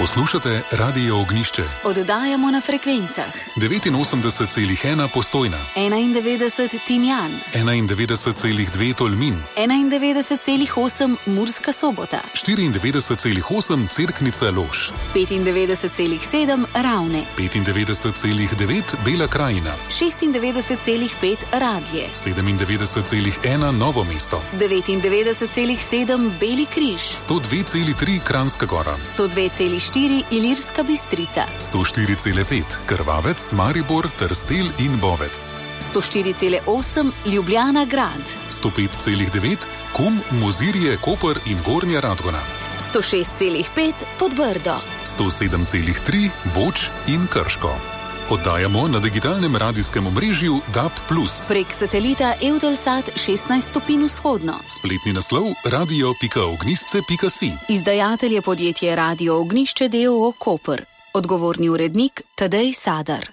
Poslušate Radio Ognjišče. Oddajamo na frekvencah 89,1 Postojna, 91 Tinjan, 91,2 Tolmin, 91,8 Murska Sobota, 94,8 Cerknica Lož, 95,7 Ravne, 95,9 Bela Krajina, 96,5 Radlje, 97,1 Novo mesto, 99,7 Beli križ, 102,3 Kranjska Gora, 102,4 Ilirska Bistrica, 104,5 Krvavec, Maribor, Trstelj in Bovec, 104,8 Ljubljana Grad, 105,9 Kum, Mozirje, Koper in Gornja Radgona, 106,5 Podbrdo, 107,3 Boč in Krško. Oddajamo na digitalnem radijskem omrežju DAB+. Prek satelita Eutelsat 16 stopinj vzhodno. Spletni naslov radio.ognjišče.si. Izdajatelj je podjetje Radio Ognjišče d.o.o. Koper. Odgovorni urednik Tadej Sadar.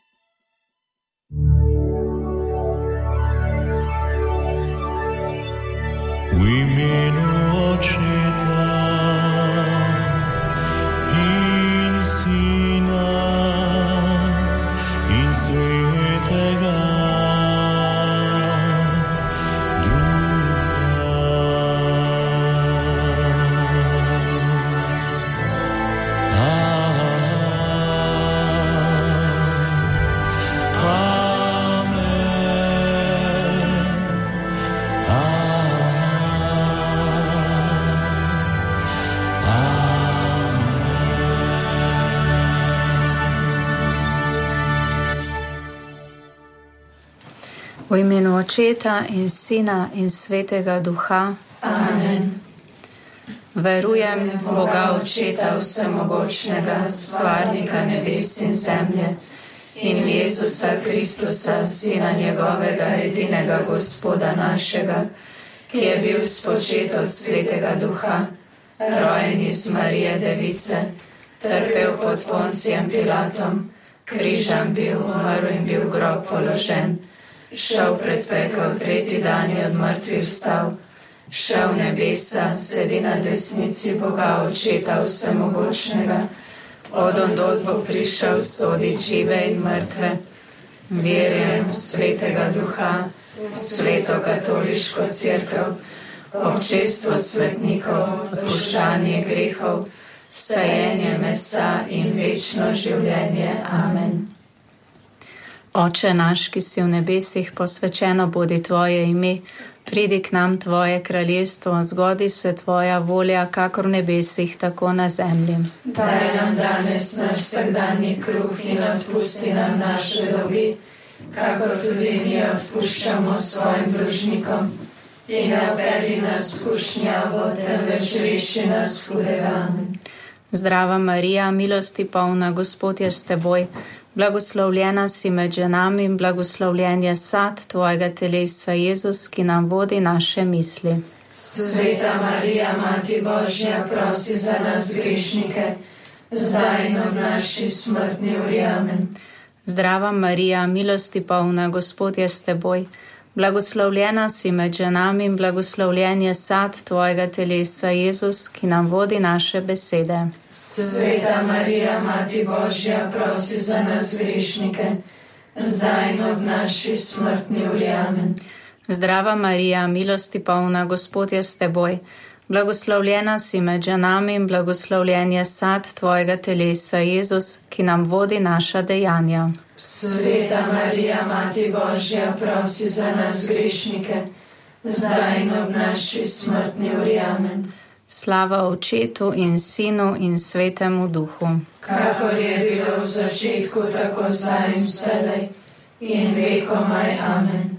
V imenu Očeta in Sina in Svetega Duha. V imenu Očeta in Sina in Svetega Duha. Amen. Verujem v Boga Očeta Vsemogočnega, stvarnika nebes in zemlje, in v Jezusa Kristusa, Sina njegovega, edinega Gospoda našega, ki je bil spočet od Svetega Duha, rojen iz Marije Device, trpel pod Poncijem Pilatom, križan bil, umrl in bil v grob položen, šel pred pekel, tretji dan je od mrtvih vstal, šel v nebesa, sedi na desnici Boga Očeta Vsemogočnega, odondod bo prišel sodit žive in mrtve. Verjam v Svetega Duha, Sveto katoliško cerkev, občestvo svetnikov, odpuščanje grehov, vstajenje mesa in večno življenje. Amen. Oče naš, ki si v nebesih, posvečeno bodi tvoje ime, pridi k nam tvoje kraljestvo, zgodi se tvoja volja, kakor v nebesih, tako na zemlji. Daj nam danes naš vsakdanji kruh in odpusti nam naše dolgi, kakor tudi mi odpuščamo svojim dolžnikom. In ne vpelji nas v skušnjavo, temveč reši nas hudega. Zdrava Marija, milosti polna, Gospod je s teboj. Blagoslovljena si med ženami in blagoslovljen je sad tvojega telesa, Jezus, ki nam vodi naše misli. Sveta Marija, Mati Božja, prosi za nas grešnike, zdaj in ob naši smrtni uri. Amen. Zdrava Marija, milosti polna, Gospod je s teboj. Blagoslovljena si med ženami in blagoslovljen je sad tvojega telesa, Jezus, ki nam vodi naše besede. Sveta Marija, Mati Božja, prosi za nas grešnike, zdaj in ob naši smrtni uri. Amen. Zdrava Marija, milosti polna, Gospod je s teboj. Blagoslovljena si med ženami in blagoslovljen je sad tvojega telesa, Jezus, ki nam vodi naša dejanja. Sveta Marija, Mati Božja, prosi za nas grešnike, zdaj in ob naši smrtni uri. Amen. Slava Očetu in Sinu in Svetemu Duhu. Kakor je bilo v začetku, tako zdaj in vselej in vekomaj. Amen.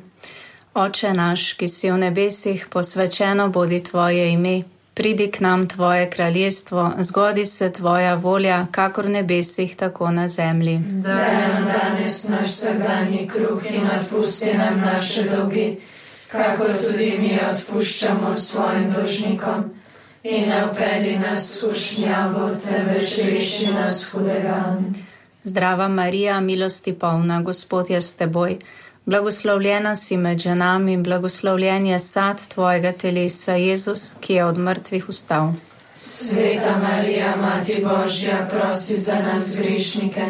Oče naš, ki si v nebesih, posvečeno bodi tvoje ime, pridi k nam tvoje kraljestvo, zgodi se tvoja volja, kakor v nebesih, tako na zemlji. Daj nam danes naš vsakdanji kruh in odpusti nam naše dolgi, kakor tudi mi odpuščamo svojim dolžnikom. In ne vpelji nas v skušnjavo, temveč reši nas hudega. Zdrava Marija, milosti polna, Gospod je s teboj. Blagoslovljena si med ženami in blagoslovljen je sad tvojega telesa, Jezus, ki je od mrtvih vstal. Sveta Marija, Mati Božja, prosi za nas grešnike,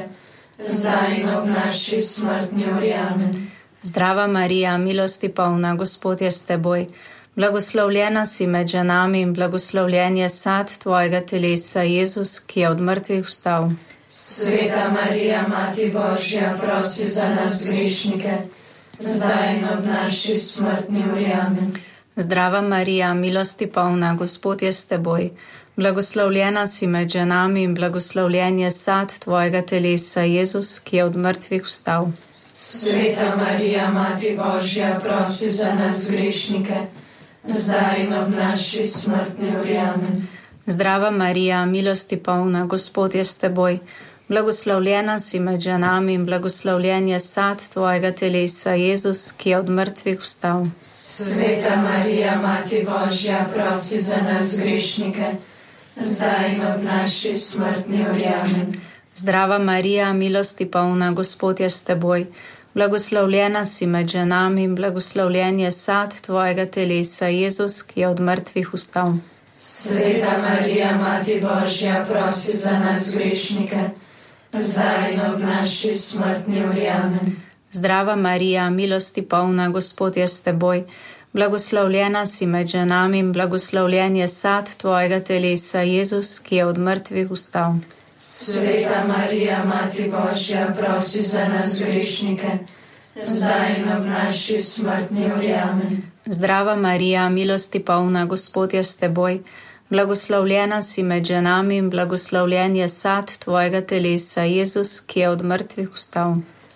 zdaj in ob naši smrtni uri. Amen. Zdrava Marija, milosti polna, Gospod je s teboj. Blagoslovljena si med ženami in blagoslovljen je sad tvojega telesa, Jezus, ki je od mrtvih vstal. Sveta Marija, Mati Božja, prosi za nas grešnike, zdaj in ob naši smrtni uri. Amen. Zdrava Marija, milosti polna, Gospod je s teboj. Blagoslovljena si med ženami in blagoslovljen je sad tvojega telesa, Jezus, ki je od mrtvih vstal. Sveta Marija, Mati Božja, prosi za nas grešnike, zdaj in ob naši smrtni uri. Amen. Zdrava Marija, milosti polna, Gospod je s teboj. Blagoslovljena si med ženami in blagoslovljen je sad tvojega telesa, Jezus, ki je od mrtvih vstal. Sveta Marija, Mati Božja, prosi za nas grešnike, zdaj in ob naši smrtni uri. Amen. Zdrava Marija, milosti polna, Gospod je s teboj. Blagoslovljena si med ženami in blagoslovljen je sad tvojega telesa, Jezus, ki je od mrtvih vstal. Sveta Marija, Mati Božja, prosi za nas grešnike, zdaj in ob naši smrtni uri. Amen. Zdrava Marija, milosti polna, Gospod je s teboj. Blagoslovljena si med ženami in blagoslovljen je sad tvojega telesa, Jezus, ki je od mrtvih vstal. Sveta Marija, Mati Božja, prosi za nas grešnike, zdaj in ob naši smrtni uri. Amen. Zdrava Marija, milosti polna, Gospod je s teboj. Blagoslovljena si med ženami in blagoslovljen je sad tvojega telesa, Jezus, ki je od mrtvih vstal.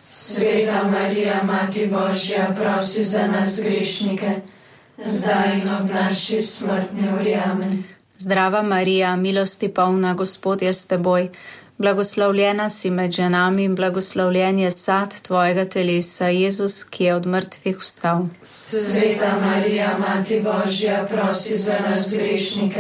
Sveta Marija, Mati Božja, prosi za nas grešnike, zdaj in ob naši smrtni uri. Amen. Zdrava Marija, milosti polna, Gospod je s teboj. Blagoslovljena si med ženami in blagoslovljen je sad tvojega telesa, Jezus, ki je od mrtvih vstal. Sveta Marija, Mati Božja, prosi za nas grešnike,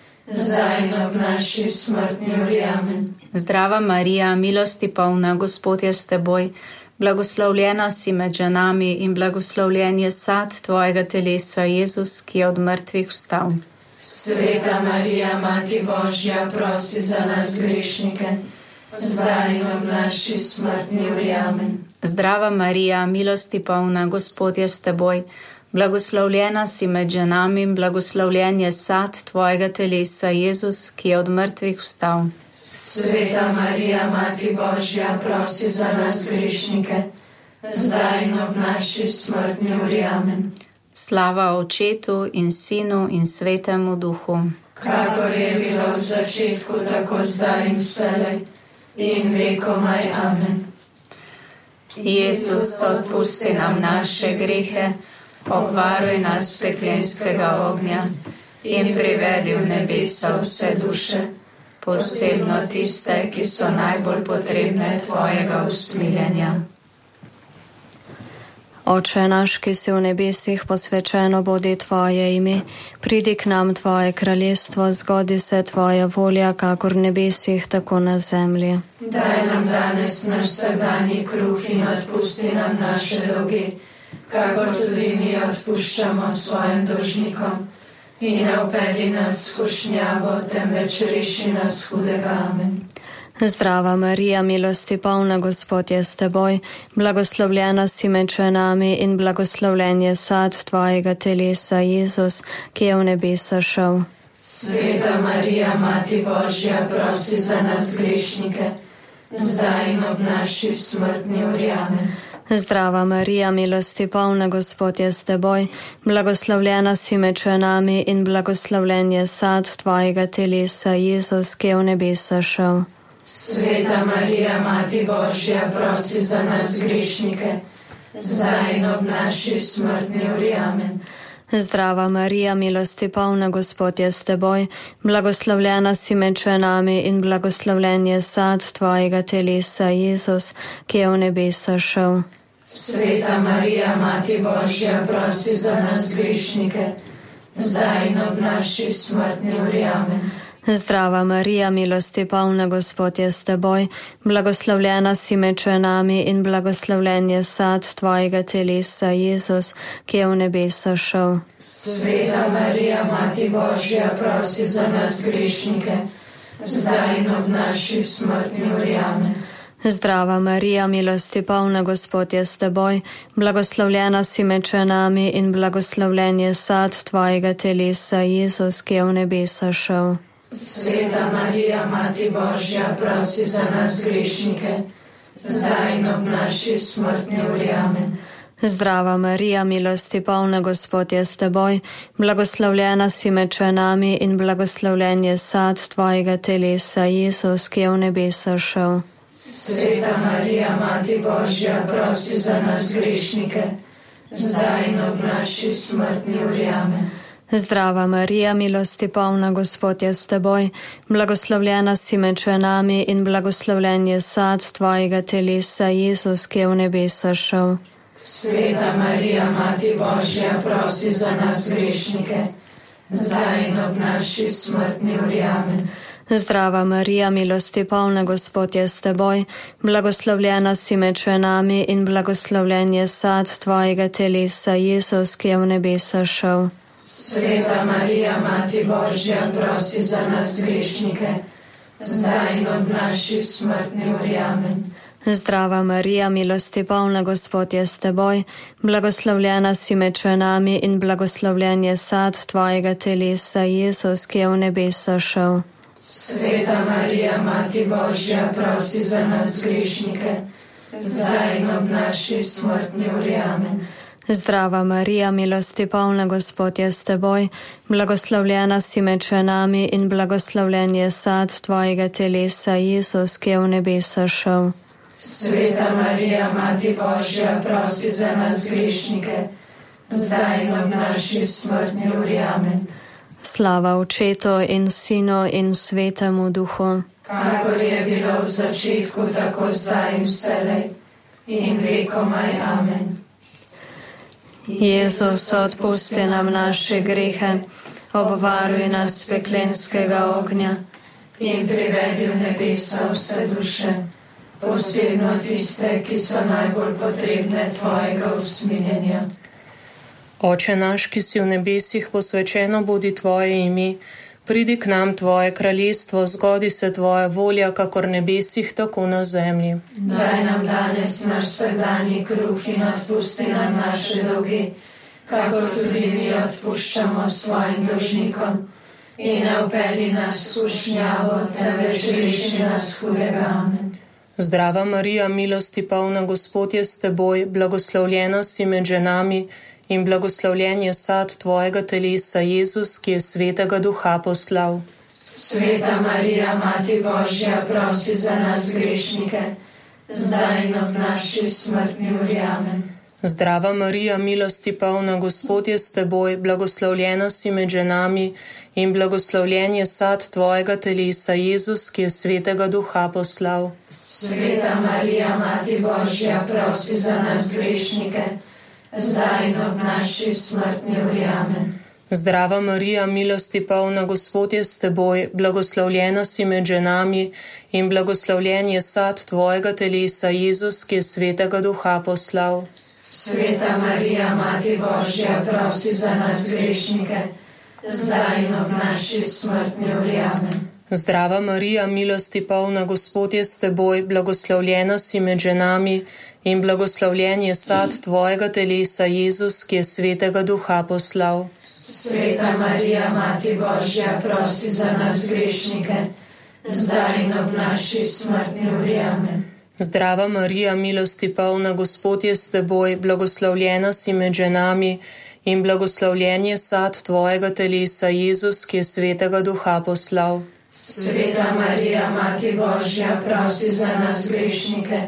zdaj in ob naši smrtni uri. Amen. Zdrava Marija, milosti polna, Gospod je s teboj. Blagoslovljena si med ženami in blagoslovljen je sad tvojega telesa, Jezus, ki je od mrtvih vstal. Sveta Marija, Mati Božja, prosi za nas grešnike, zdaj in ob naši smrtni uri. Amen. Zdrava Marija, milosti polna, Gospod je s teboj. Blagoslovljena si med ženami in blagoslovljen je sad tvojega telesa, Jezus, ki je od mrtvih vstal. Sveta Marija, Mati Božja, prosi za nas grešnike, zdaj in ob naši smrtni uri. Amen. Slava Očetu in Sinu in Svetemu Duhu. Kakor je bilo v začetku, tako zdaj in vselej in vekomaj. Amen. Jezus, odpusti nam naše grehe, obvaruj nas peklenskega ognja in privedi v nebesa vse duše, posebno tiste, ki so najbolj potrebne tvojega usmiljenja. Oče naš, ki si v nebesih, posvečeno bodi tvoje ime, pridi k nam tvoje kraljestvo, zgodi se tvoja volja, kakor v nebesih, tako na zemlji. Daj nam danes naš vsakdanji kruh in odpusti nam naše dolge, kakor tudi mi odpuščamo svojim dolžnikom. In ne vpelji nas v skušnjavo, temveč reši nas hudega. Amen. Zdrava Marija, milosti polna, Gospod je s teboj, blagoslovljena si med ženami in blagoslovljen je sad tvojega telesa, Jezus, ki je v nebesa šel. Sveta Marija, Mati Božja, prosi za nas grešnike, zdaj in ob naši smrtni uri. Amen. Zdrava Marija, milosti polna, Gospod je s teboj, blagoslovljena si med ženami in blagoslovljen je sad tvojega telesa, Jezus, ki je v nebesa šel. Sveta Marija, Mati Božja, prosi za nas grešnike, zdaj in ob naši smrtni uri. Amen. Zdrava Marija, milosti polna, Gospod je s teboj, blagoslovljena si med ženami in blagoslovljen je sad tvojega telesa, Jezus, ki je v nebesa šel. Sveta Marija, Mati Božja, prosi za nas grešnike, zdaj in ob naši smrtni uri. Amen. Zdrava Marija, milosti polna, Gospod je s teboj, blagoslovljena si med ženami in blagoslovljen je sad tvojega telesa, Jezus, ki je v nebesa šel. Sveta Marija, Mati Božja, prosi za nas grešnike, zdaj in ob naši smrtni uri. Amen. Zdrava Marija, milosti polna, Gospod je s teboj, blagoslovljena si med ženami in blagoslovljen je sad tvojega telesa, Jezus, ki je v nebesa šel. Sveta Marija, Mati Božja, prosi za nas grešnike, zdaj in ob naši smrtni uri. Amen. Zdrava Marija, milosti polna, Gospod je s teboj, blagoslovljena si med ženami in blagoslovljen je sad tvojega telesa, Jezus, ki je v nebesa šel. Sveta Marija, Mati Božja, prosi za nas grešnike, zdaj in ob naši smrtni uri. Amen. Zdrava Marija, milosti polna, Gospod je s teboj, blagoslovljena si med ženami in blagoslovljen je sad tvojega telesa, Jezus, ki je v nebesa šel. Sveta Marija, Mati Božja, prosi za nas grešnike, zdaj in ob naši smrtni uri. Amen. Zdrava Marija, milosti polna, Gospod je s teboj, blagoslovljena si med ženami in blagoslovljen je sad tvojega telesa, Jezus, ki je v nebesa šel. Sveta Marija, Mati Božja, prosi za nas grešnike, zdaj in ob naši smrtni uri. Amen. Zdrava Marija, milosti polna, Gospod je s teboj, blagoslovljena si med ženami in blagoslovljen je sad tvojega telesa, Jezus, ki je v nebesa šel. Sveta Marija, Mati Božja, prosi za nas grešnike, zdaj in ob naši smrtni uri. Amen. Zdrava Marija, milosti polna, Gospod je s teboj, blagoslovljena si med ženami in blagoslovljen je sad tvojega telesa, Jezus, ki je v nebesa šel. Sveta Marija, Mati Božja, prosi za nas grešnike, zdaj in ob naši smrtni uri. Amen. Slava Očetu in Sinu in Svetemu Duhu, kakor je bilo v začetku, tako zdaj in vselej in vekomaj. Amen. Jezus, odpusti nam naše grehe, obvaruj nas peklenskega ognja in privedi v nebesa vse duše, posebno tiste, ki so najbolj potrebne tvojega usmiljenja. Oče naš, ki si v nebesih, posvečeno bodi tvoje ime, pridi k nam tvoje kraljestvo, zgodi se tvoja volja, kakor v nebesih, tako na zemlji. Daj nam danes naš vsakdanji kruh in odpusti nam naše dolge, kakor tudi mi odpuščamo svojim dolžnikom. In ne vpelji nas v skušnjavo, temveč reši nas hudega. Amen. Zdrava Marija, milosti polna, Gospod je s teboj, blagoslovljena si med ženami in blagoslovljen je sad tvojega telesa, Jezus, ki je Svetega Duha poslal. Sveta Marija, Mati Božja, prosi za nas grešnike, zdaj in ob naši smrtni uri. Amen. Zdrava Marija, milosti polna, Gospod je s teboj, blagoslovljena si med ženami in blagoslovljen je sad tvojega telesa, Jezus, ki je Svetega Duha poslal. Sveta Marija, Mati Božja, prosi za nas grešnike, zdaj in ob naši smrtni uri. Amen. Zdrava Marija, milosti polna, Gospod je s teboj, blagoslovljena si med ženami in blagoslovljen je sad tvojega telesa, Jezus, ki je Svetega Duha poslal. Sveta Marija, Mati Božja, prosi za nas grešnike, zdaj in ob naši smrtni uri. Amen. Zdrava Marija, milosti polna, Gospod je s teboj, blagoslovljena si med ženami in blagoslovljen je sad tvojega telesa, Jezus, ki je Svetega Duha poslal. Sveta Marija, Mati Božja, prosi za nas grešnike, zdaj in ob naši smrtni uri. Amen. Zdrava Marija, milosti polna, Gospod je s teboj, blagoslovljena si med ženami in blagoslovljen je sad tvojega telesa, Jezus, ki je Svetega Duha poslal. Sveta Marija, Mati Božja, prosi za nas grešnike,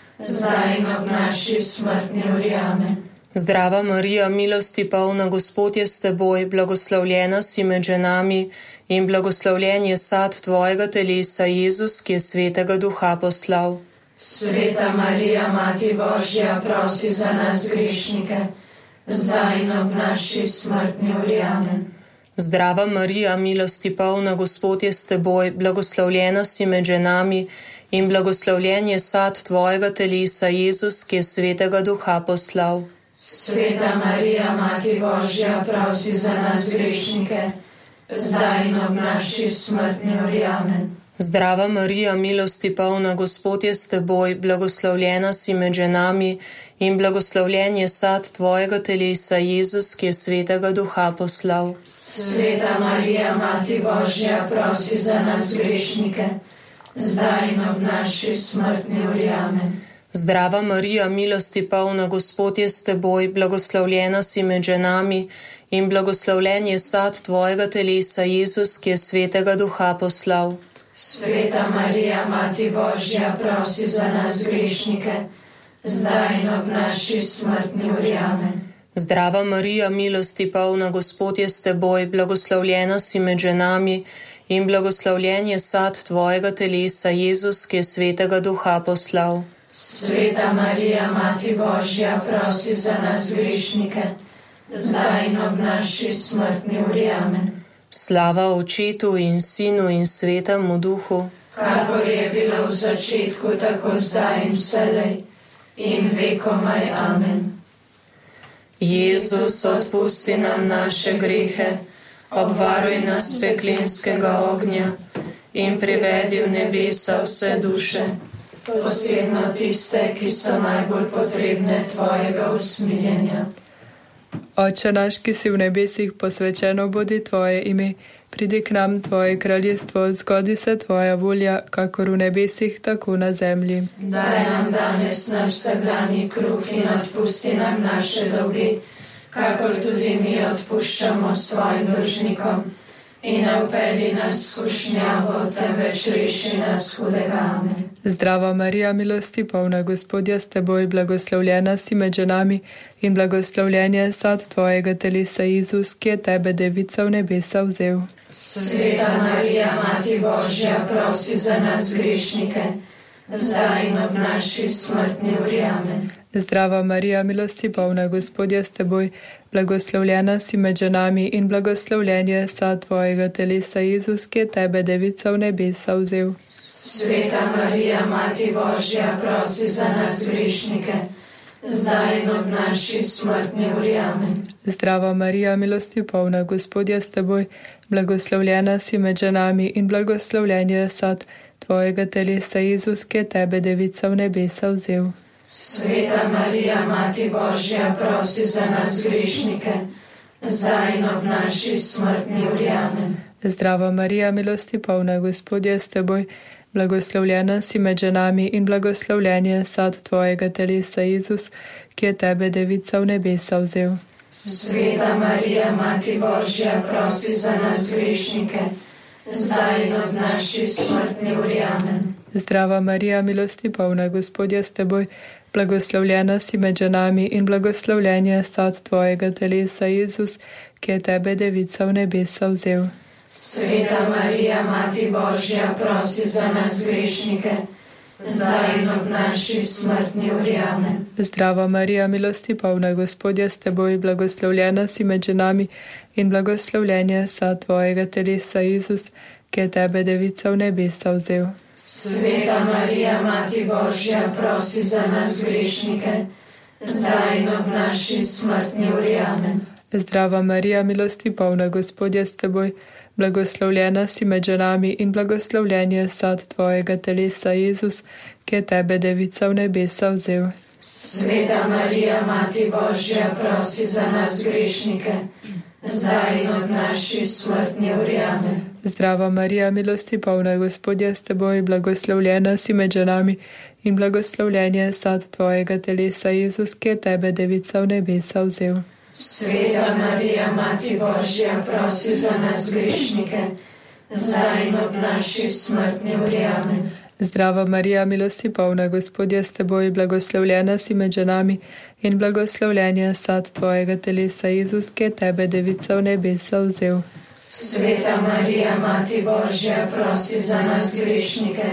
zdaj in ob naši smrtni uri. Amen. Zdrava Marija, milosti polna, Gospod je s teboj, blagoslovljena si med ženami in blagoslovljen je sad tvojega telesa, Jezus, ki je Svetega Duha poslal. Sveta Marija, Mati Božja, prosi za nas grešnike, zdaj in ob naši smrtni uri. Amen. Zdrava Marija, milosti polna, Gospod je s teboj, blagoslovljena si med ženami in blagoslovljen je sad tvojega telesa, Jezus, ki je svetega duha poslal. Sveta Marija, Mati Božja, prosi za nas grešnike, zdaj in ob naši smrtni uri. Amen. Zdrava Marija, milosti polna, Gospod je s teboj, blagoslovljena si med ženami in blagoslovljen je sad tvojega telesa, Jezus, ki je svetega duha poslal. Sveta Marija, Mati Božja, prosi za nas grešnike, zdaj in ob naši smrtni uri. Amen. Zdrava Marija, milosti polna, Gospod je s teboj, blagoslovljena si med ženami in blagoslovljen je sad tvojega telesa, Jezus, ki je svetega duha poslal. Sveta Marija, Mati Božja, prosi za nas grešnike, zdaj in ob naši smrtni uri. Amen. Zdrava Marija, milosti polna, Gospod je s teboj, blagoslovljena si med ženami in blagoslovljen je sad tvojega telesa, Jezus, ki je svetega duha poslal. Sveta Marija, Mati Božja, prosi za nas grešnike, zdaj in ob naši smrtni uri. Amen. Slava Očetu in Sinu in Svetemu Duhu, kakor je bilo v začetku, tako zdaj in vselej in vekomaj. Amen. Jezus, odpusti nam naše grehe, obvaruj nas peklinskega ognja in privedi v nebesa vse duše, posebno tiste, ki so najbolj potrebne tvojega usmiljenja. Oče naš, ki si v nebesih, posvečeno bodi tvoje ime, pridi k nam tvoje kraljestvo, zgodi se tvoja volja, kakor v nebesih, tako na zemlji. Daj nam danes naš vsakdanji kruh in odpusti nam naše dolge, kakor tudi mi odpuščamo svojim dolžnikom. In ne vpelji nas v skušnjavo, temveč reši nas hudega. Amen. Zdrava Marija, milosti polna, Gospod je s teboj, blagoslovljena si med ženami in blagoslovljen je sad tvojega telesa, Jezus, ki je tebe, devica, v nebesa vzel. Sveta Marija, Mati Božja, prosi za nas grešnike, zdaj in ob naši smrtni uri. Amen. Zdrava Marija, milosti polna, Gospod je s teboj, blagoslovljena si med ženami in blagoslovljen je sad tvojega telesa, Jezus, ki je tebe, devica, v nebesa vzel. Sveta Marija, Mati Božja, prosi za nas grešnike, zdaj in ob naši smrtni uri. Amen. Zdrava Marija, milosti polna, Gospod je s teboj, blagoslovljena si med ženami in blagoslovljen je sad tvojega telesa, Jezus, ki je tebe, devica, v nebesa vzel. Sveta Marija, Mati Božja, prosi za nas grešnike, zdaj in ob naši smrtni uri. Amen. Zdrava Marija, milosti polna, Gospod je s teboj, blagoslovljena si med ženami in blagoslovljen je sad tvojega telesa, Jezus, ki je tebe, devica, v nebesa vzel. Sveta Marija, Mati Božja, prosi za nas grešnike, zdaj in ob naši smrtni uri. Amen. Zdrava Marija, milosti polna, Gospod je s teboj, blagoslovljena si med ženami in blagoslovljen je sad tvojega telesa, Jezus, ki je tebe, devica, v nebesa vzel. Sveta Marija, Mati Božja, prosi za nas grešnike, zdaj in ob naši smrtni uri. Amen. Zdrava Marija, milosti polna, Gospod je s teboj, blagoslovljena si med ženami in blagoslovljen je sad tvojega telesa, Jezus, ki je tebe, devica, v nebesa vzel. Sveta Marija, Mati Božja, prosi za nas grešnike, zdaj in ob naši smrtni uri. Amen. Zdrava Marija, milosti polna, Gospod je s teboj, blagoslovljena si med ženami in blagoslovljen je sad tvojega telesa, Jezus, ki je tebe, devica, v nebesa vzel. Sveta Marija, Mati Božja, prosi za nas grešnike, zdaj in ob naši smrtni uri. Amen. Zdrava Marija, milosti polna, Gospod je s teboj, blagoslovljena si med ženami in blagoslovljen je sad tvojega telesa, Jezus, ki je tebe, devica, v nebesa vzel. Sveta Marija, Mati Božja, prosi za nas grešnike, zdaj in ob naši smrtni uri. Amen. Zdrava Marija, milosti polna, Gospod je s teboj, blagoslovljena si med ženami in blagoslovljen je sad tvojega telesa, Jezus, ki je tebe, devica, v nebesa vzel. Sveta Marija, Mati Božja, prosi za nas grešnike,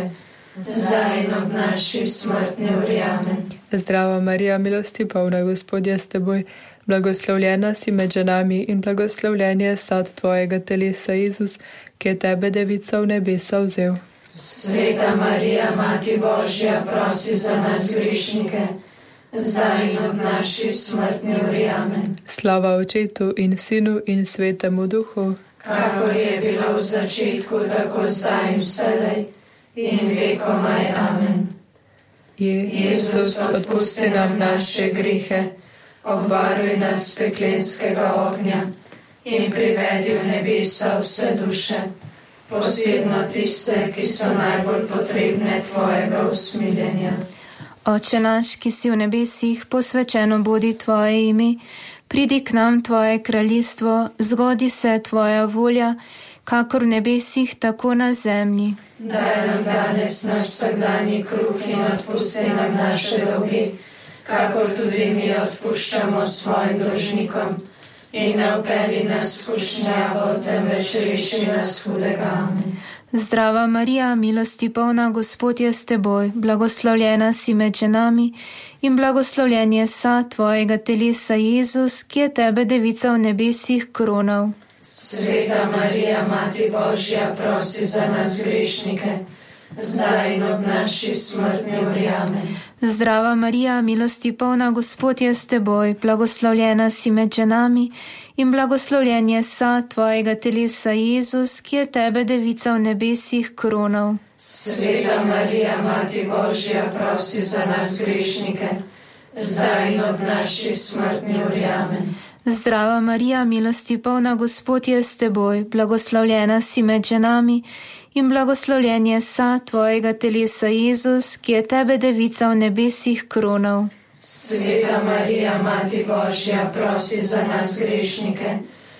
zdaj in ob naši smrtni uri. Amen. Zdrava Marija, milosti polna, Gospod je s teboj, Blagoslovljena si med ženami in blagoslovljen je sad tvojega telesa, Jezus, ki je tebe, devica, v nebesa vzel. Sveta Marija, Mati Božja, prosi za nas grešnike, zdaj in ob naši smrtni uri. Amen. Slava Očetu in Sinu in Svetemu Duhu, kakor je bilo v začetku, tako zdaj in vselej in vekomaj. Amen. Jezus, odpusti nam naše grehe, obvaruj nas peklenskega ognja in privedi v nebesa vse duše, posebno tiste, ki so najbolj potrebne tvojega usmiljenja. Oče naš, ki si v nebesih, posvečeno bodi tvoje ime, pridi k nam tvoje kraljestvo, zgodi se tvoja volja, kakor v nebesih, tako na zemlji. Daj nam danes naš vsakdanji kruh in odpusti nam naše dolge, kakor tudi mi odpuščamo svojim dolžnikom. In ne vpelji nas v skušnjavo, temveč reši nas hudega. Amen. Zdrava Marija, milosti polna, Gospod je s teboj, blagoslovljena si med ženami in blagoslovljen je sad tvojega telesa, Jezus, ki je tebe, devica, v nebesih kronal. Sveta Marija, Mati Božja, prosi za nas grešnike, zdaj in ob naši smrtni uri. Amen. Zdrava Marija, milosti polna, Gospod je s teboj, blagoslovljena si med ženami in blagoslovljen je sad tvojega telesa, Jezus, ki je tebe, devica, v nebesih kronal. Sveta Marija, Mati Božja, prosi za nas grešnike, zdaj in ob naši smrtni uri. Amen. Zdrava Marija, milosti polna, Gospod je s teboj, blagoslovljena si med ženami in blagoslovljen je sad tvojega telesa, Jezus, ki je tebe, devica, v nebesih kronal. Sveta Marija, Mati Božja, prosi za nas grešnike,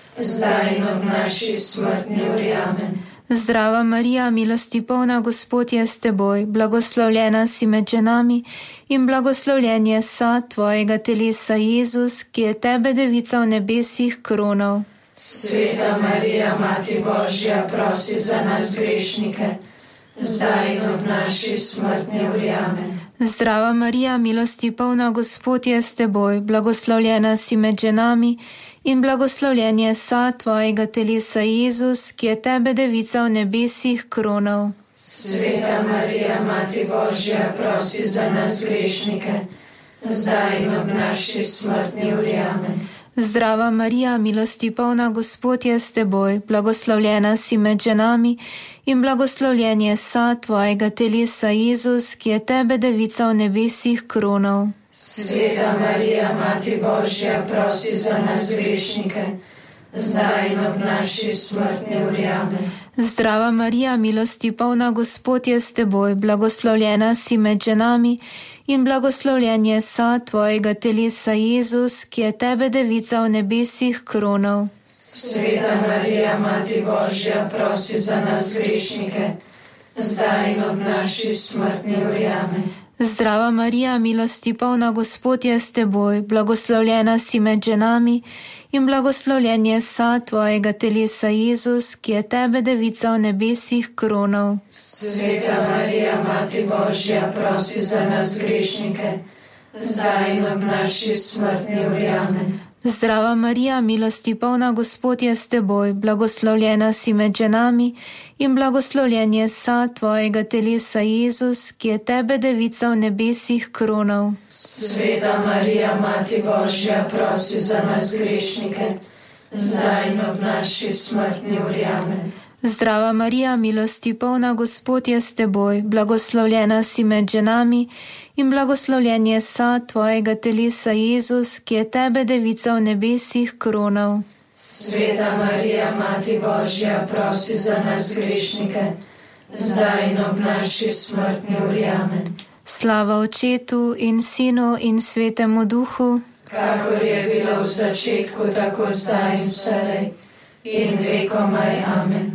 zdaj in ob naši smrtni uri. Amen. Zdrava Marija, milosti polna, Gospod je s teboj, blagoslovljena si med ženami in blagoslovljen je sad tvojega telesa, Jezus, ki je tebe, devica, v nebesih kronal. Sveta Marija, Mati Božja, prosi za nas grešnike, zdaj in ob naši smrtni uri. Amen. Zdrava Marija, milosti polna, Gospod je s teboj, blagoslovljena si med ženami in blagoslovljen je sad tvojega telesa, Jezus, ki je tebe, devica, v nebesih kronal. Sveta Marija, Mati Božja, prosi za nas grešnike, zdaj in ob naši smrtni uri. Amen. Zdrava Marija, milosti polna, Gospod je s teboj, blagoslovljena si med ženami in blagoslovljen je sad tvojega telesa, Jezus, ki je tebe, devica, v nebesih kronal. Sveta Marija, Mati Božja, prosi za nas grešnike, zdaj in ob naši smrtni uri. Amen. Zdrava Marija, milosti polna, Gospod je s teboj, blagoslovljena si med ženami in blagoslovljen je sad tvojega telesa, Jezus, ki je tebe, devica, v nebesih kronal. Sveta Marija, Mati Božja, prosi za nas grešnike, zdaj in ob naši smrtni uri. Amen. Zdrava Marija, milosti polna, Gospod je s teboj, blagoslovljena si med ženami in blagoslovljen je sad tvojega telesa, Jezus, ki je tebe, devica, v nebesih kronal. Sveta Marija, Mati Božja, prosi za nas grešnike, zdaj in ob naši smrtni uri. Amen. Zdrava Marija, milosti polna, Gospod je s teboj, blagoslovljena si med ženami in blagoslovljen je sad tvojega telesa, Jezus, ki je tebe, devica, v nebesih kronal. Sveta Marija, Mati Božja, prosi za nas grešnike, zdaj in ob naši smrtni uri. Amen. Zdrava Marija, milosti polna, Gospod je s teboj, blagoslovljena si med ženami in blagoslovljen je sad tvojega telesa, Jezus, ki je tebe, devica, v nebesih kronal. Sveta Marija, Mati Božja, prosi za nas grešnike, zdaj in ob naši smrtni uri. Amen. Slava Očetu in Sinu in Svetemu Duhu, kakor je bilo v začetku, tako zdaj in vselej in vekomaj. Amen.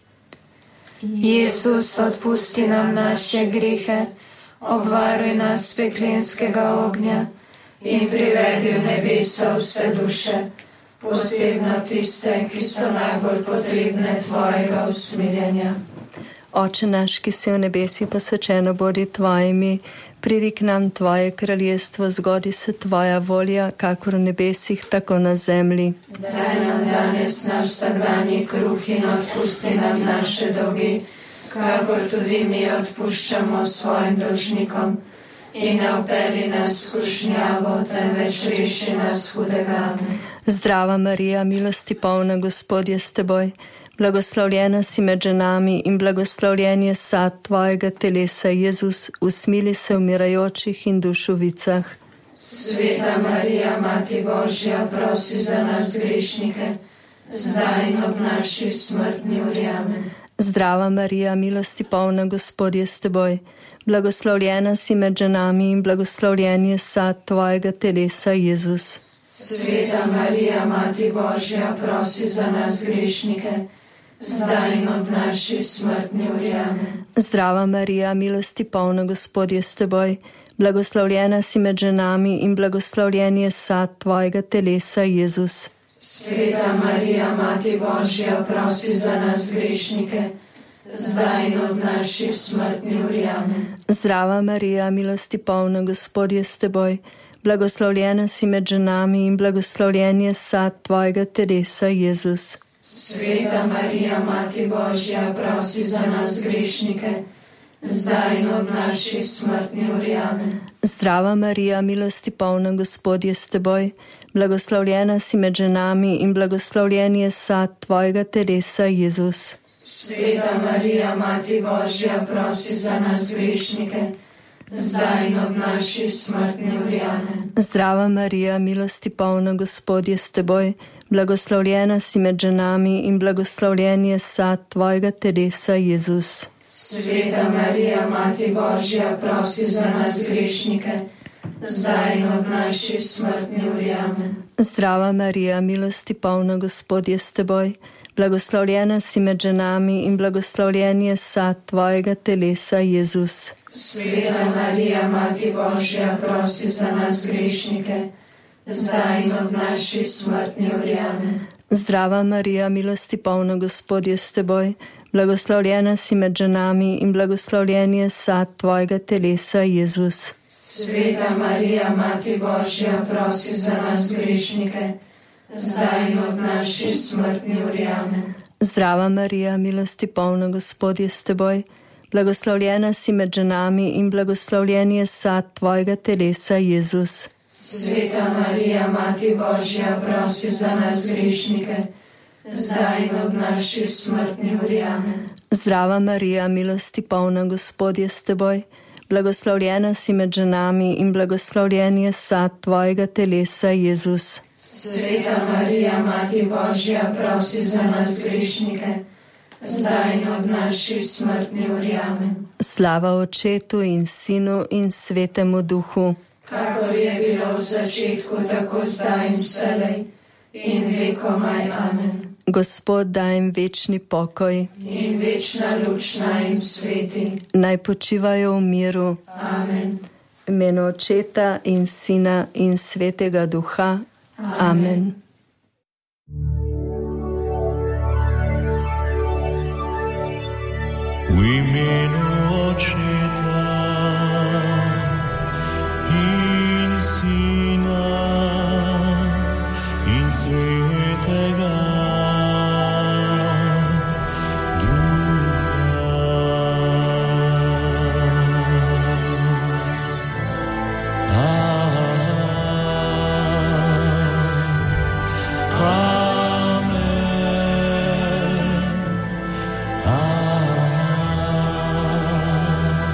Jezus, odpusti nam naše grehe, obvaruj nas peklenskega ognja in privedi v nebesa vse duše, posebno tiste, ki so najbolj potrebne tvojega usmiljenja. Oče naš, ki si v nebesih, posvečeno bodi tvoje ime, pridi k nam tvoje kraljestvo, zgodi se tvoja volja, kakor v nebesih, tako na zemlji. Daj nam danes naš vsakdanji kruh in odpusti nam naše dolge, kakor tudi mi odpuščamo svojim dolžnikom. In ne vpelji nas v skušnjavo, temveč reši nas hudega. Zdrava Marija, milosti polna, Gospod je s teboj. Blagoslovljena si med ženami in blagoslovljen je sad tvojega telesa, Jezus, usmili se umirajočih in dušovicah. Sveta Marija, Mati Božja, prosi za nas grešnike, zdaj in ob naši smrtni uri. Amen. Zdrava Marija, milosti polna, Gospod je s teboj. Blagoslovljena si med ženami in blagoslovljen je sad tvojega telesa, Jezus. Sveta Marija, Mati Božja, prosi za nas grešnike, zdaj in ob naši smrtni uri. Amen. Zdrava Marija, milosti polna, Gospod je s teboj. Blagoslovljena si med ženami in blagoslovljen je sad tvojega telesa, Jezus. Sveta Marija, Mati Božja, prosi za nas grešnike, zdaj in ob naši smrtni uri. Amen. Zdrava Marija, milosti polna, Gospod je s teboj. Blagoslovljena si med ženami in blagoslovljen je sad tvojega telesa, Jezus. Sveta Marija, Mati Božja, prosi za nas grešnike, zdaj in ob naši smrtni uri. Amen. Zdrava Marija, milosti polna, Gospod je s teboj. Blagoslovljena si med ženami in blagoslovljen je sad tvojega telesa, Jezus. Sveta Marija, Mati Božja, prosi za nas grešnike, zdaj in ob naši smrtni uri. Amen. Zdrava Marija, milosti polna, Gospod je s teboj. Blagoslovljena si med ženami in blagoslovljen je sad tvojega telesa, Jezus. Sveta Marija, Mati Božja, prosi za nas grešnike, zdaj in ob naši smrtni uri. Amen. Zdrava Marija, milosti polna, Gospod je s teboj. Blagoslovljena si med ženami in blagoslovljen je sad tvojega telesa, Jezus. Sveta Marija, Mati Božja, prosi za nas grešnike, zdaj in ob naši smrtni uri. Amen. Zdrava Marija, milosti polna, Gospod je s teboj. Blagoslovljena si med ženami in blagoslovljen je sad tvojega telesa, Jezus. Sveta Marija, Mati Božja, prosi za nas grešnike, zdaj in ob naši smrtni uri. Amen. Zdrava Marija, milosti polna, Gospod je s teboj. Blagoslovljena si med ženami in blagoslovljen je sad tvojega telesa, Jezus. Sveta Marija, Mati Božja, prosi za nas grešnike, zdaj in ob naši smrtni uri. Amen. Zdrava Marija, milosti polna, Gospod je s teboj. Blagoslovljena si med ženami in blagoslovljen je sad tvojega telesa, Jezus. Sveta Marija, Mati Božja, prosi za nas grešnike, zdaj in ob naši smrtni uri. Amen. Slava Očetu in Sinu in Svetemu Duhu. Kakor je bilo v začetku, tako zdaj in vselej, in vekomaj. Amen. Gospod, daj jim večni pokoj in večna luč naj jim sveti. Naj počivajo v miru. Amen. V imenu Očeta in Sina in Svetega Duha. Amen. V imenu Očeta in Sina in Svetega Duha.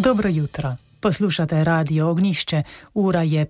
Dobro jutro. Poslušate Radio Ognišče. Ura je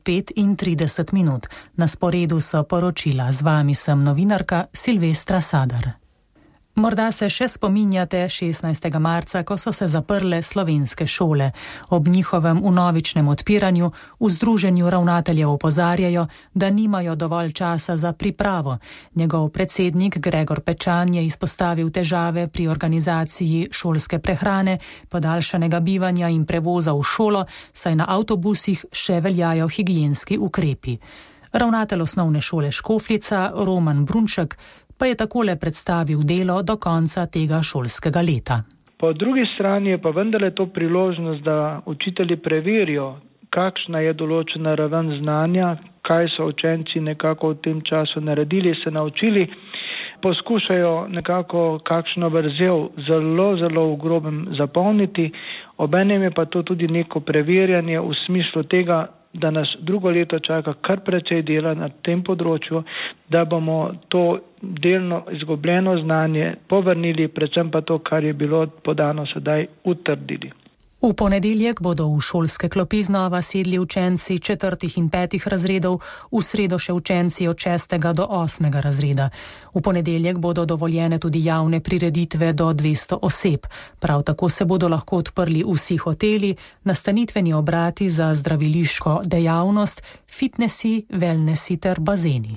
5:30. Na sporedu so poročila. Z vami sem novinarka Silvestra Sadar. Morda se še spominjate 16. marca, ko so se zaprle slovenske šole. Ob njihovem vnovičnem odpiranju v združenju ravnateljev opozarjajo, da nimajo dovolj časa za pripravo. Njegov predsednik Gregor Pečan je izpostavil težave pri organizaciji šolske prehrane, podaljšanega bivanja in prevoza v šolo, saj na avtobusih še veljajo higienski ukrepi. Ravnatelj osnovne šole Škofljica Roman Brunček pa je takole predstavil delo do konca tega šolskega leta. Po drugi strani je pa vendarle to priložnost, da učitelji preverijo, kakšna je določena raven znanja, kaj so učenci nekako v tem času naredili, se naučili, poskušajo nekako kakšno vrzel zelo v grobem zapolniti, obenem je pa to tudi neko preverjanje v smislu tega, da nas drugo leto čaka kar precej dela na tem področju, da bomo to delno izgubljeno znanje povrnili, predvsem pa to, kar je bilo podano sedaj, utrdili. V ponedeljek bodo v šolske klopi znova sedli učenci 4. in 5. razredov, v sredo še učenci od 6. do 8. razreda. V ponedeljek bodo dovoljene tudi javne prireditve do 200 oseb. Prav tako se bodo lahko odprli vsi hoteli, nastanitveni obrati za zdraviliško dejavnost, fitnesi, wellnessi ter bazeni.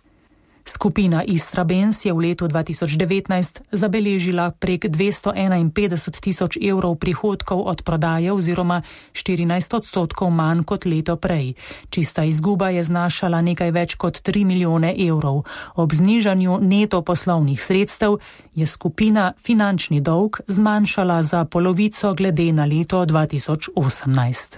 Skupina Istrabenz je v letu 2019 zabeležila prek 251 tisoč evrov prihodkov od prodaje oziroma 14% manj kot leto prej. Čista izguba je znašala nekaj več kot 3 milijone evrov. Ob znižanju neto poslovnih sredstev je skupina finančni dolg zmanjšala za polovico glede na leto 2018.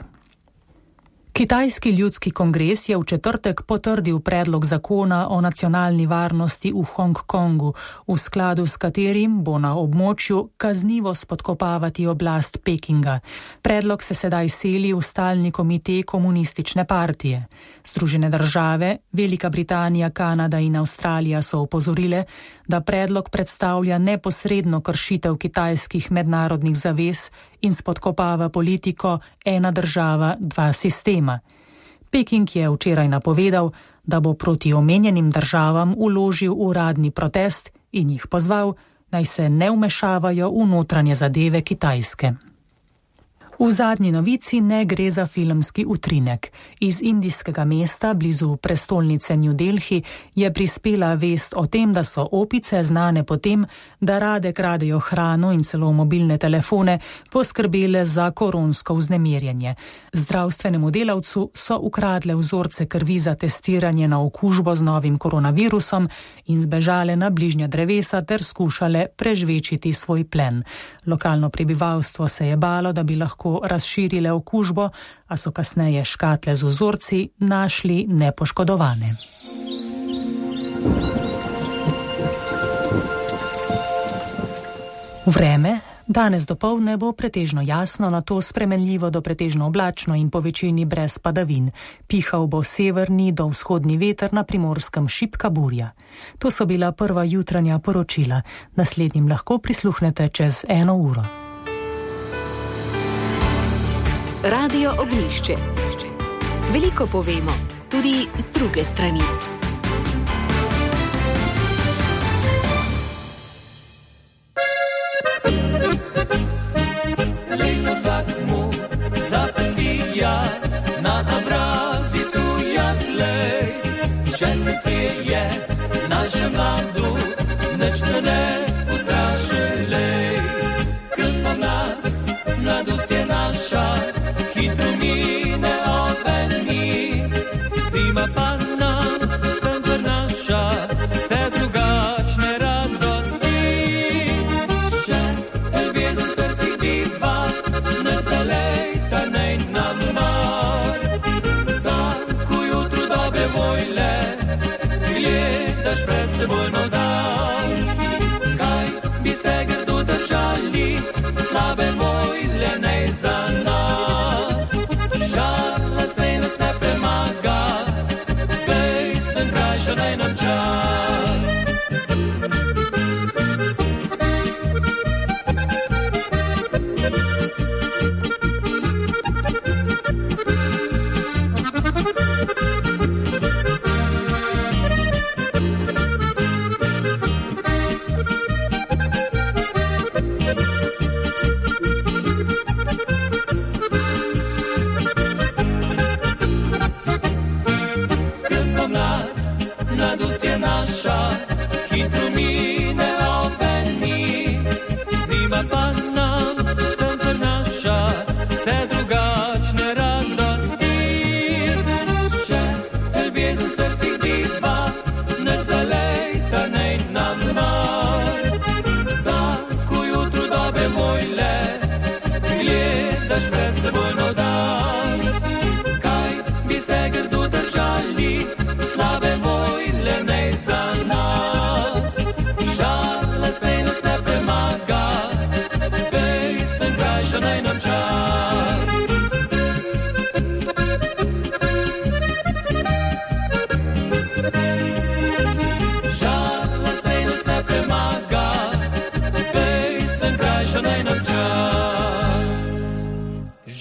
Kitajski ljudski kongres je v četrtek potrdil predlog zakona o nacionalni varnosti v Hongkongu, v skladu s katerim bo na območju kaznivo spodkopavati oblast Pekinga. Predlog se sedaj seli v stalni komite komunistične partije. Združene države, Velika Britanija, Kanada in Avstralija so opozorile, da predlog predstavlja neposredno kršitev kitajskih mednarodnih zavez in spodkopava politiko ena država, dva sistema. Peking je včeraj napovedal, da bo proti omenjenim državam vložil uradni protest in jih pozval, naj se ne vmešavajo v notranje zadeve Kitajske. V zadnji novici ne gre za filmski utrinek. Iz indijskega mesta blizu prestolnice New Delhi je prispela vest o tem, da so opice znane po tem, da rade kradejo hrano in celo mobilne telefone, poskrbele za koronsko vznemirjenje. Zdravstvenemu delavcu so ukradle vzorce krvi za testiranje na okužbo z novim koronavirusom in zbežale na bližnja drevesa ter skušale prežvečiti svoj plen. Lokalno prebivalstvo se je balo, da bi lahko razširile okužbo, a so kasneje škatle z vzorci našli nepoškodovane. Vreme. Danes dopoldne bo pretežno jasno, nato spremenljivo do pretežno oblačno in po večini brez padavin. Pihal bo severni do vzhodni veter, na Primorskem šibka burja. To so bila prva jutranja poročila. Naslednjim lahko prisluhnete čez 1 uro. Radio Ognišče. Veliko povemo, tudi z druge strani. Lepo sakmu zapestija, na obrazi su jaslej. Če srce je naše mladu, neč se ne ustrašilej. Ker pa mladost je naša, hitro mine openi, zima pa nam se vrnaša, vse drugačne radosti. Še ljubezen srci biva, ne celejta nej nam mar. Vsako jutro dobre volje, gledaš pred seboj nov dan. Kaj bi se grdo držali, slabe volje nej za nas. Žalost nej nas ne premaga, pesem krajša naj nam čas.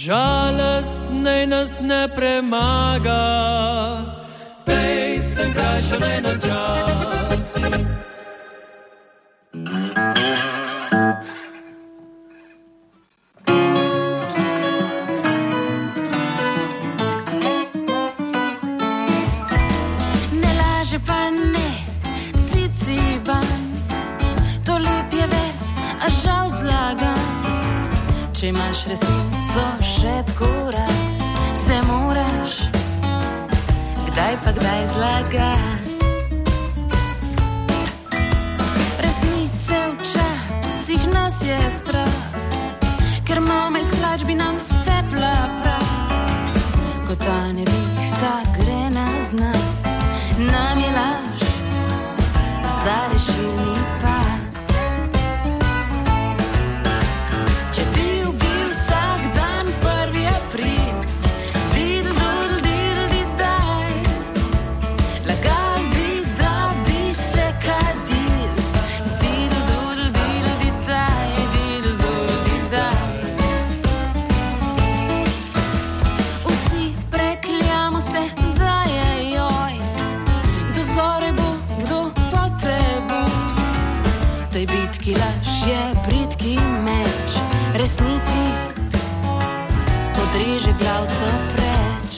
Žalost naj nas ne premaga, pesem krajša naj nam časi. Ne laže pa ne, ciciban, to lep je ves, a žal zlagan. Če imaš resnico še tako rad, se moraš kdaj pa kdaj zlagati. Resnice včasih nas je strah, ker mama iz hlačbi nam stepla prav. Ko ta nevihta gre nad nas, nam je laž za rešilni pas. Ki laž je bridki meč, resnici podreže glavco preč.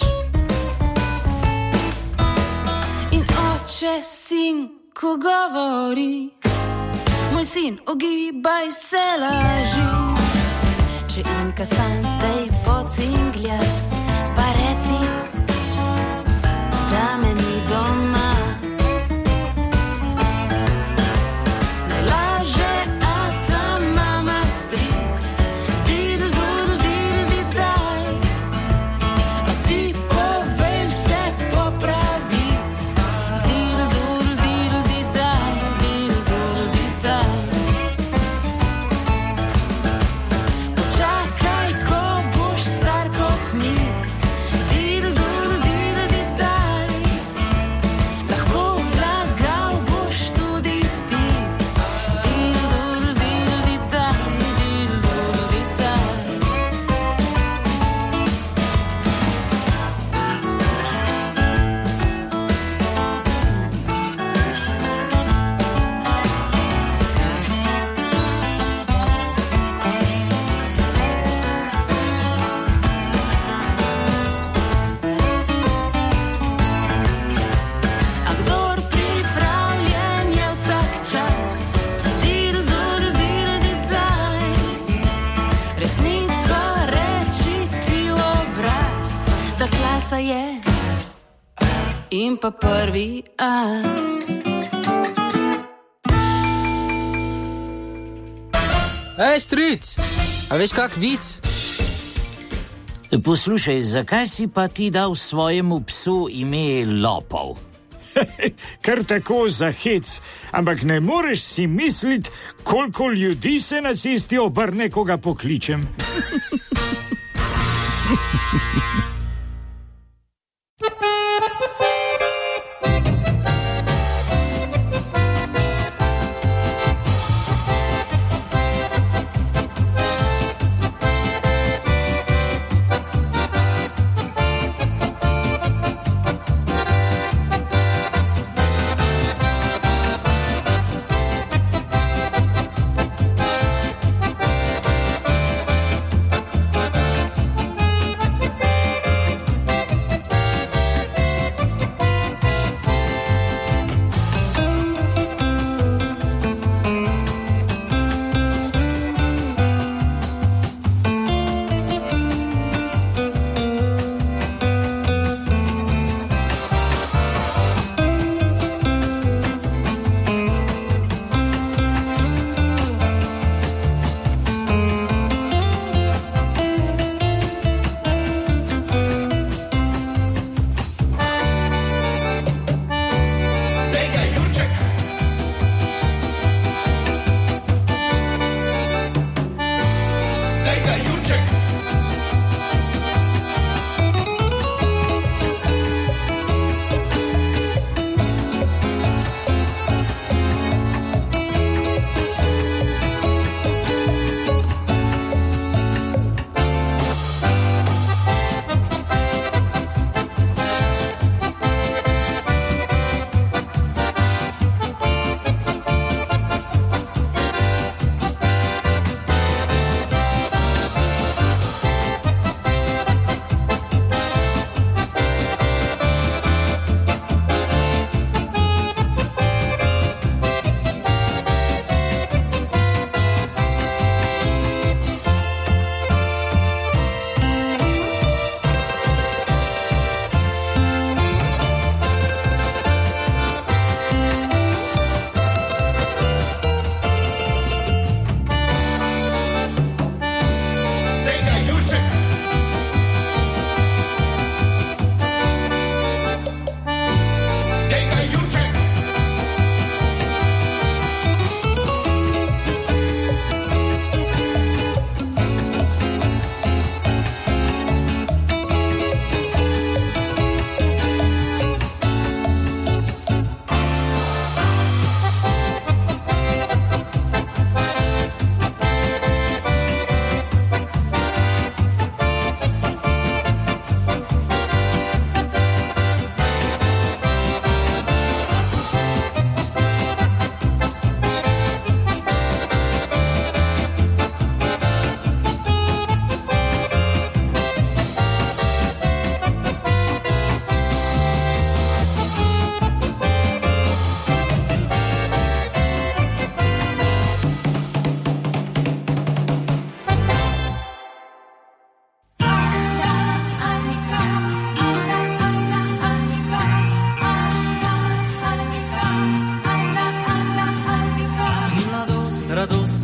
In oče sinku govori, moj sin, ogibaj se laži. Če Inka sam zdaj pocinglja, pa reci, da me ni doma. Je in pa prvi as. Ej, stric, a veš kak vic? Poslušaj, zakaj si pa ti dal svojemu psu ime Lopov? Kar tako za hec, ampak ne moreš si misliti, koliko ljudi se na cesti obrne, ko ga pokličem.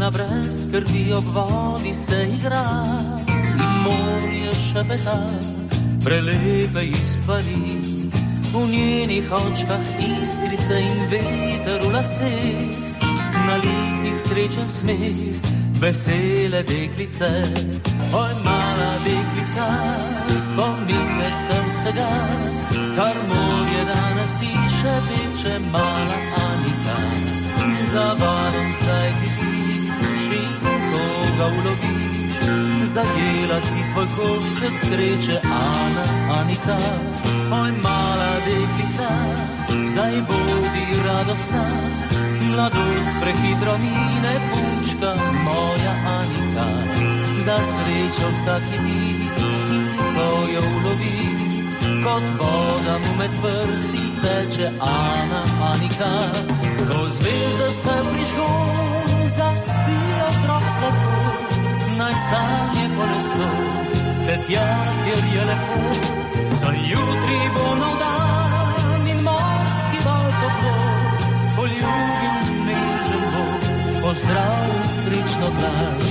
radostna brez skrbi ob vodi se igra in morje šepeta prelepe stvari. V njenih očkah iskrice in veter v laseh, na licih srečen smeh, vesele deklice. Oj, mala deklica, spomnite se vsega, kar morje danes diše, peče mala Anika. Za valom zdaj hitiš in koga uloviš, zajela si svoj košček sreče, Anika. Oj, mala deklica, zdaj bodi radostna, mladost prehitro mine, punčka moja Anika. Za srečo vsak hiti in ko jo ulovi, kot voda mu med prsti steče Anika. Ko zvezde se prižgo, zaspi otrok sladko, naj sanje koleso, te tja, kjer je lepo. Za jutri bo nov dan in morski val toplo, poljubim nežen bo, pozdravim srečno dan.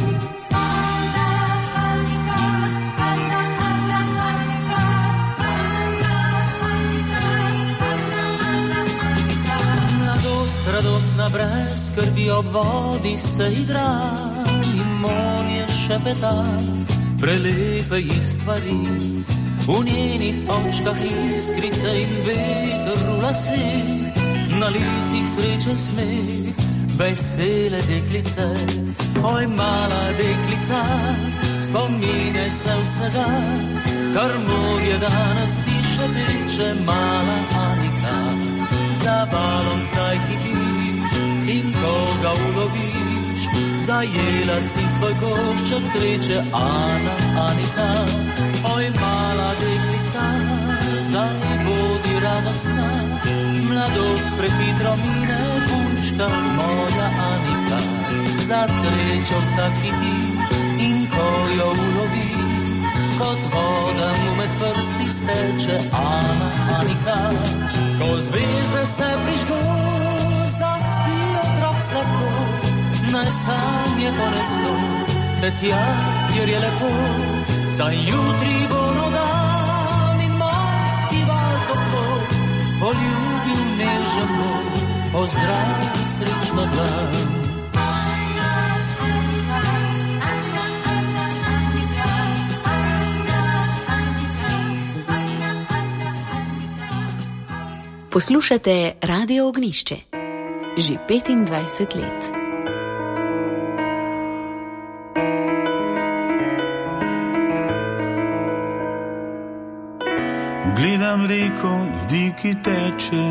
Mladost radostna brez skrbi ob vodi se igra in morje šepeta prelepe stvari. V njenih očkah iskrice in veter v laseh, na licih srečen smeh, vesele deklice. Oj, mala deklica, spomine se vsega, kar morje danes tiše teče, mala Anika. Za valom zdaj hitiš in koga uloviš, zajela si svoj košček sreče, Anika. Oj, mala deklica, zdaj bodi radostna, mladost prehitro mine, punčka moja Anika. Za srečo vsak hiti in ko jo ulovi, kot voda mu med prsti steče, Anika. Ko zvezde se prižgo, zaspi otrok sladko, naj sanje poneso, te tja, kjer je lepo. Za jutri bo nov dan in morski val toplo, poljubil nežen bo, pozdravi srečno dan. Poslušate Radio Ognišče že 25 let. Gledam reko ljudi, ki teče,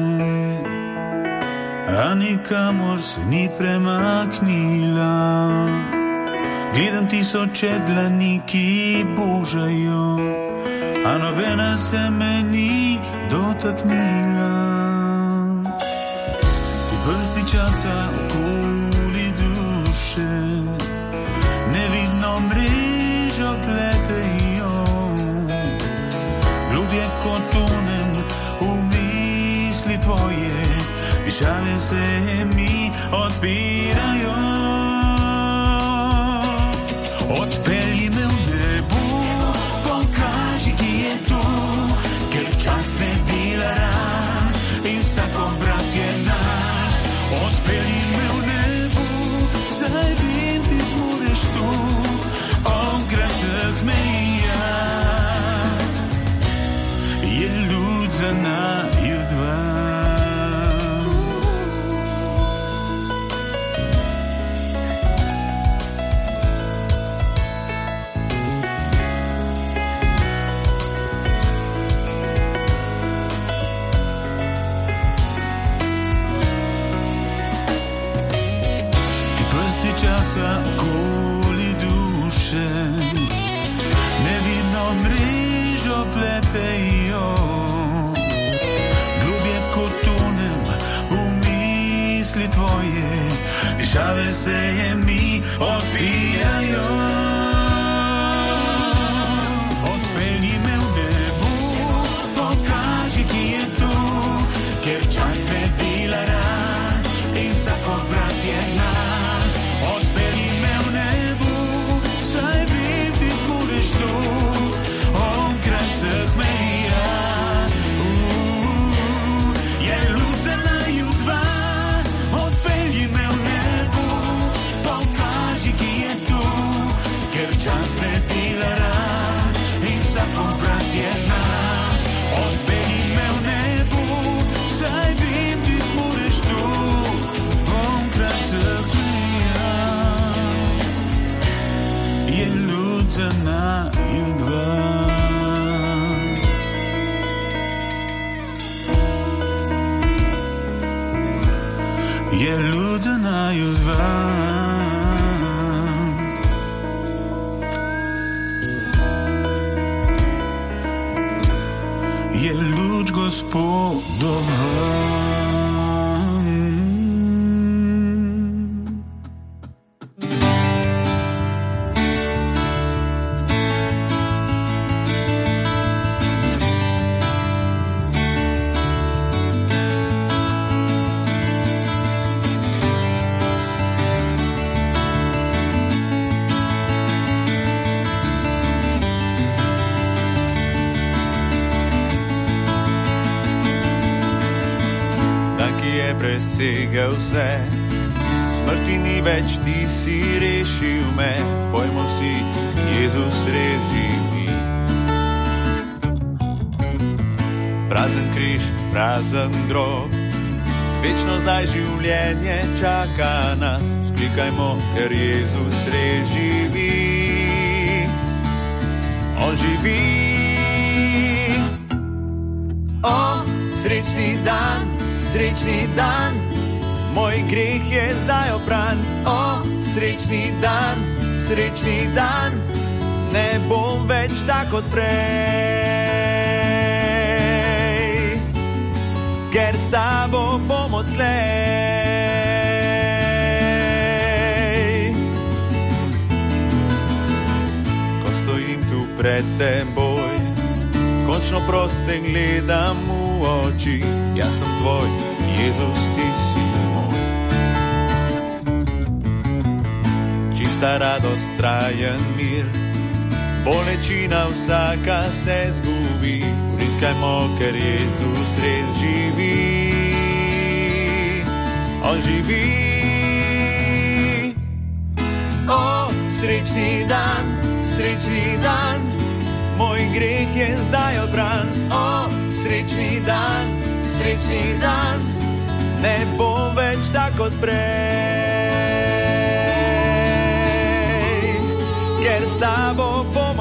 a nikamor se ni premaknila. Gledam tisoče dlani, ki božajo, a nobena se me ni dotaknila. V vrsti časa okoli duše nevidno mrežo pletejo, globje kot tonem v misli tvoje, višave se mi odpirajo. Odpelji me v nebo, pokaži, ki je tu, ker čas ne dela ran in vsak obraz je znan. Odpelji me v nebo, zdaj vem, ti zmoreš tu, onkraj vseh meja je luč za naju dva. Časa okoli duše nevidno mrežo pletejo, globje kot tonem v misli tvoje, višave se mi odpijajo. Odpelji me v nebo, pokaži, ki je tu, ker čas ne dela ran in vsak obraz je znan. ljudje naju dva. Je ljudje naju dva. Je luč Gospodova. Presega vse, smrti ni več, ti si rešil me, pojmo si, Jezus res živi. Prazen križ, prazen grob, večno zdaj življenje čaka nas, vzklikajmo, ker Jezus res živi. On živi. O, srečni dan, srečni dan, moj greh je zdaj opran. O, srečni dan, ne bom več tak kot prej, ker s tabo bom odslej. Ko stojim tu pred teboj, končno prost in gledam v oči, jaz sem tvoj, Jezus, ti si moj. Čista radost, trajen mir, bolečina vsaka se zgubi, vriskajmo, ker Jezus res živi. On živi. O, srečni dan, moj greh je zdaj odbran. O, srečni dan, ne bom več tak kot prej, ker s tabo bom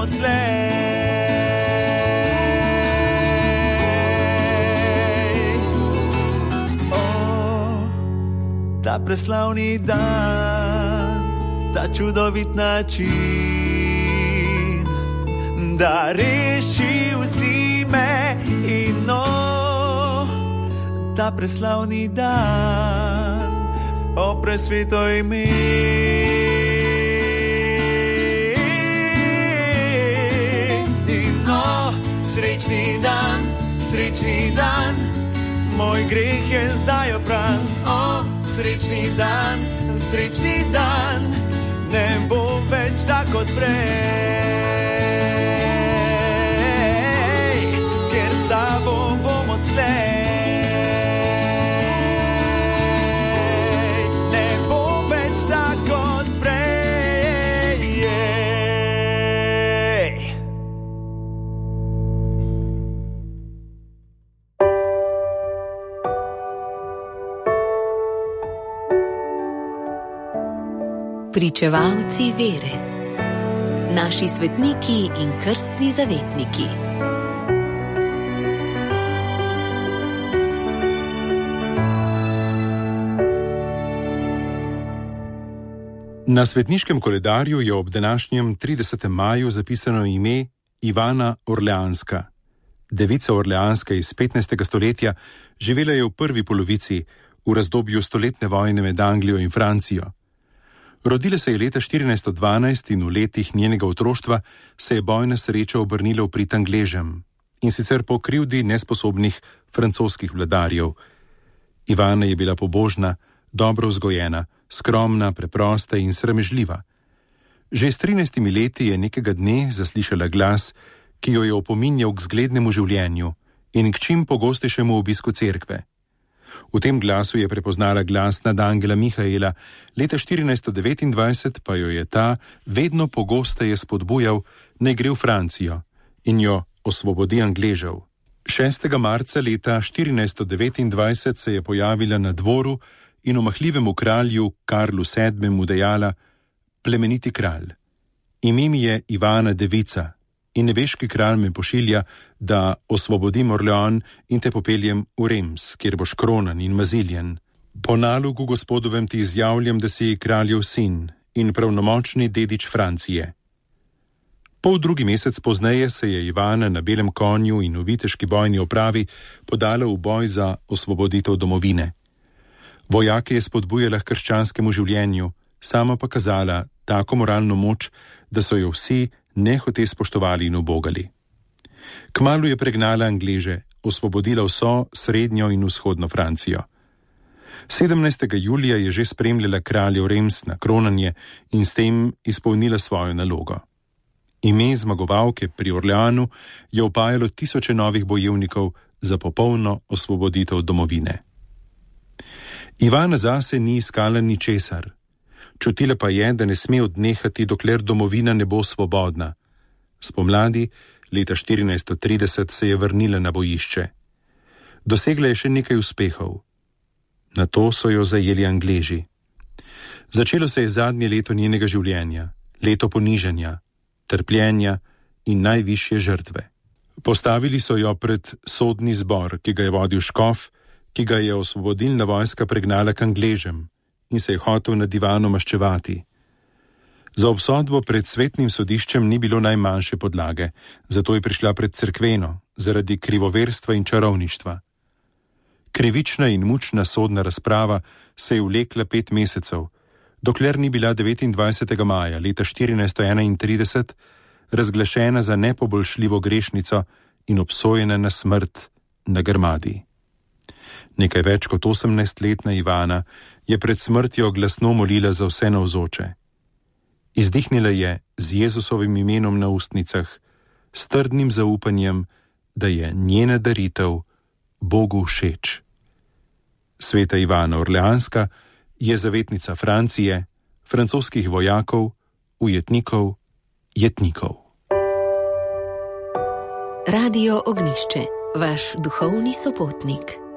odslej. O, ta preslavni dan, ta čudovit način, da rešil si me in ta preslavni dan, o presveto ime. In srečni dan, moj greh je zdaj opran. O, srečni dan, ne bom več tak kot prej, ker s tabo bom odslej. Pričevalci vere, naši svetniki in krstni zavetniki. Na svetniškem koledarju je ob današnjem 30. maju zapisano ime Ivana Orleanska. Devica Orleanska iz 15. stoletja, živela je v prvi polovici, v razdobju stoletne vojne med Anglijo in Francijo. Rodila se je leta 1412 in v letih njenega otroštva se je bojna sreča obrnila v prid Angležem, in sicer po krivdi nesposobnih francoskih vladarjev. Ivana je bila pobožna, dobro vzgojena, skromna, preprosta in sramežljiva. Že s 13 leti je nekega dne zaslišala glas, ki jo je opominjal k zglednemu življenju in k čim pogostejšemu obisku cerkve. V tem glasu je prepoznala glas nad angela Mihaela, leta 1429 pa jo je ta vedno pogosteje spodbujal, naj gre v Francijo in jo osvobodi Angležev. 6. marca leta 1429 se je pojavila na dvoru in omahljivemu kralju Karlu VII dejala: plemeniti kralj, Ime mi je Ivana Devica in nebeški kralj me pošilja, da osvobodim Orlean in te popeljem v Rems, kjer boš kronan in maziljen. Po nalogu Gospodovem ti izjavljam, da si kraljev sin in pravnomočni dedič Francije. Pol drugi mesec pozneje se je Ivana na belem konju in v viteški bojni opravi podala v boj za osvoboditev domovine. Vojake je spodbujala k krščanskemu življenju, sama pa kazala tako moralno moč, da so jo vsi nehote spoštovali in ubogali. Kmalu je pregnala Angleže, osvobodila vso srednjo in vzhodno Francijo. 17. julija je že spremljala kraljev Rems na kronanje in s tem izpolnila svojo nalogo. Ime zmagovalke pri Orleanu je opajalo tisoče novih bojevnikov za popolno osvoboditev domovine. Ivana zase ni iskala ničesar. Čutila pa je, da ne sme odnehati, dokler domovina ne bo svobodna. Spomladi, leta 1430, se je vrnila na bojišče. Dosegla je še nekaj uspehov. Nato so jo zajeli Angleži. Začelo se je zadnje leto njenega življenja, leto ponižanja, trpljenja in najvišje žrtve. Postavili so jo pred sodni zbor, ki ga je vodil škof, ki ga je osvobodilna vojska pregnala k Angležem in se je hotel na divanu maščevati. Za obsodbo pred svetnim sodiščem ni bilo najmanjše podlage, zato je prišla pred cerkveno, zaradi krivoverstva in čarovništva. Krivična in mučna sodna razprava se je vlekla 5 mesecev, dokler ni bila 29. maja leta 1431 razglašena za nepoboljšljivo grešnico in obsojena na smrt na Grmadi. Nekaj več kot 18-letna Ivana je pred smrtjo glasno molila za vse navzoče. Izdihnila je z Jezusovim imenom na ustnicah, s trdnim zaupanjem, da je njena daritev Bogu všeč. Sveta Ivana Orleanska je zavetnica Francije, francoskih vojakov, ujetnikov, jetnikov. Radio Ognišče, vaš duhovni sopotnik.